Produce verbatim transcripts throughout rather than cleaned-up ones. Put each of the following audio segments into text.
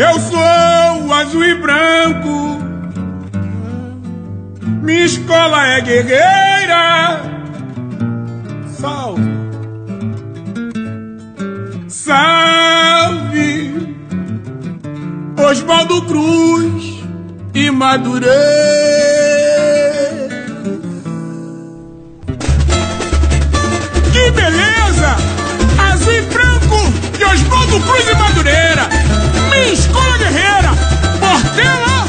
Eu sou azul e branco, minha escola é guerreira. Salve, salve, Oswaldo Cruz e Madureira. Que beleza! Azul e branco de Oswaldo Cruz e Madureira. Minha escola guerreira, Portela,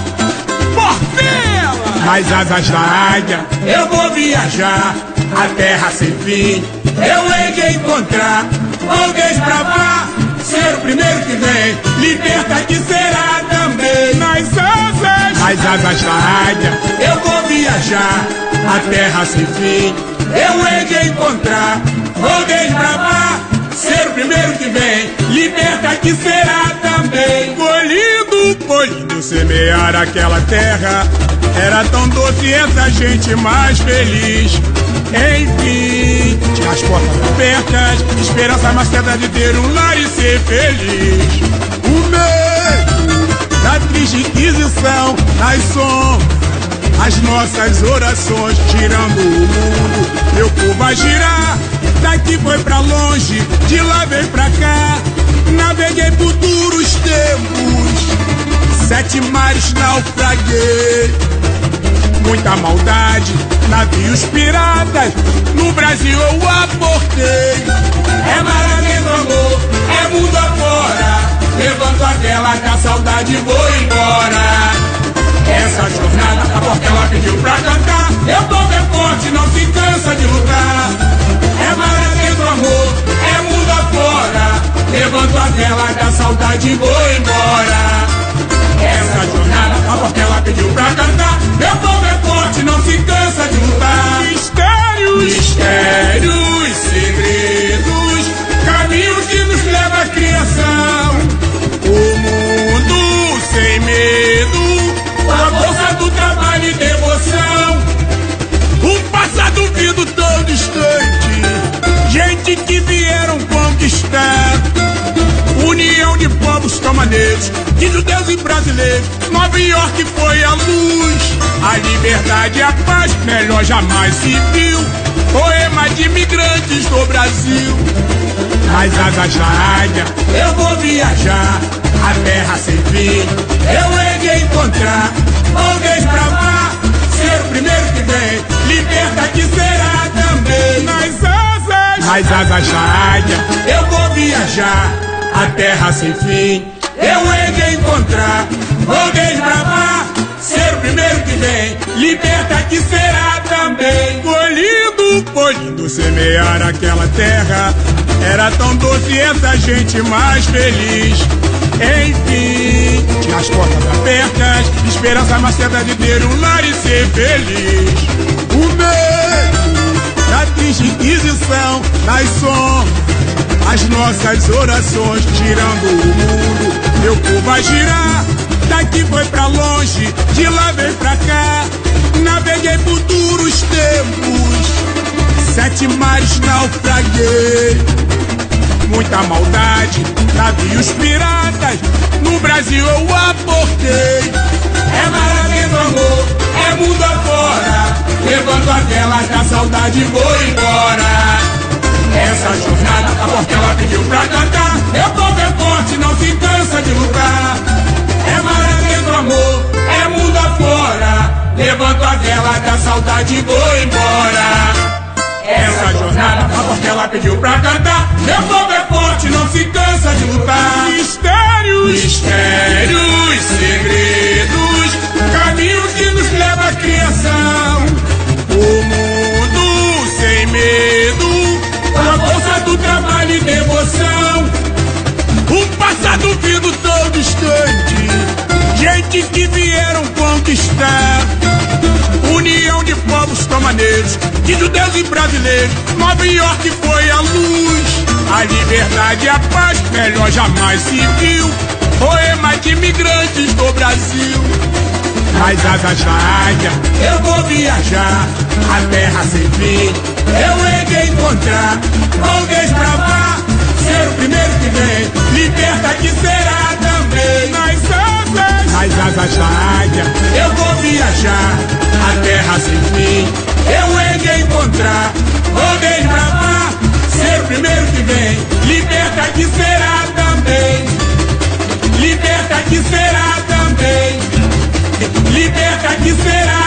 Portela. Nas asas da águia eu vou viajar, a terra sem fim eu hei de encontrar. Vou desbravar, ser o primeiro que vem, liberta que será também. Nas asas, nas asas da águia eu vou viajar, a terra sem fim eu hei de encontrar. Vou desbravar, ser o primeiro que vem, liberta que será também. Colhido, colhido, semear aquela terra, era tão doce essa gente mais feliz. Enfim, tinha as portas abertas, esperança mais certa de ter um lar e ser feliz. O medo da triste inquisição, nas sombras, as nossas orações, tirando o mundo, meu povo vai girar. Daqui foi pra longe, de lá veio pra cá, naveguei por duros tempos, sete mares naufraguei. Muita maldade, navios piratas, no Brasil eu aportei. É mar adentro, amor, é mundo afora, levanto a vela que a saudade vou embora. Essa jornada a Portela pediu pra cantar, eu povo é forte, não se cansa de lutar. É mar adentro, amor, é mundo afora, levanto a vela que a saudade vou embora. Essa jornada a Portela pediu pra cantar, meu povo é forte, não se cansa de lutar. Mistérios, mistérios, segredos, caminho que nos leva à criação. O mundo sem medo, a força do trabalho e devoção. Um passado vindo tão distante, gente que vieram conquistar. União de povos camaneiros, de judeus e brasileiros, Nova York foi a luz. A liberdade e a paz, melhor jamais se viu. Poema de imigrantes do Brasil. Nas asas da águia eu vou viajar, a terra sem fim eu hei de encontrar. Vou desbravar, ser o primeiro que vem, liberta que será também. Nas asas, nas asas da águia eu vou viajar, a terra sem fim eu hei de encontrar. Vou desbravar, ser o primeiro que vem, liberta que será também. Colhido, colhido, semear aquela terra, era tão doce essa gente mais feliz. Enfim, tinha as portas abertas, esperança mais certa de ter um lar e ser feliz. O medo da triste inquisição, nas sombras, as nossas orações, tirando o mundo, meu povo vai girar. Daqui foi pra longe, de lá veio pra cá, naveguei por duros tempos, sete mares naufraguei. Muita maldade, navios piratas, no Brasil eu aportei. É mar adentro, amor, é mundo afora, levanto a vela que a saudade vou embora. Essa jornada a Portela pediu pra cantar, meu povo é forte, não se cansa de lutar. É mar adentro, amor, é mundo afora, levanto a vela que a saudade vou embora. Essa jornada a Portela pediu pra cantar, meu povo é forte, não se cansa de lutar. Mistérios, mistérios, segredos, caminho que nos leva à criação. O mundo sem medo, a força do trabalho e devoção. Um passado vindo tão distante, gente que vieram conquistar. União de povos camaneiros, de judeus e brasileiros, Nova York foi a luz. A liberdade e a paz, melhor jamais se viu. Poema de imigrantes do Brasil. Nas asas da águia eu vou viajar, a terra sem fim eu hei de encontrar. Vou desbravar, ser o primeiro que vem, liberta que será também. Nas asas da águia, eu vou viajar a terra sem fim. Eu hei de encontrar, vou desbravar, ser o primeiro que vem. Liberta que será também, liberta que será também, liberta que será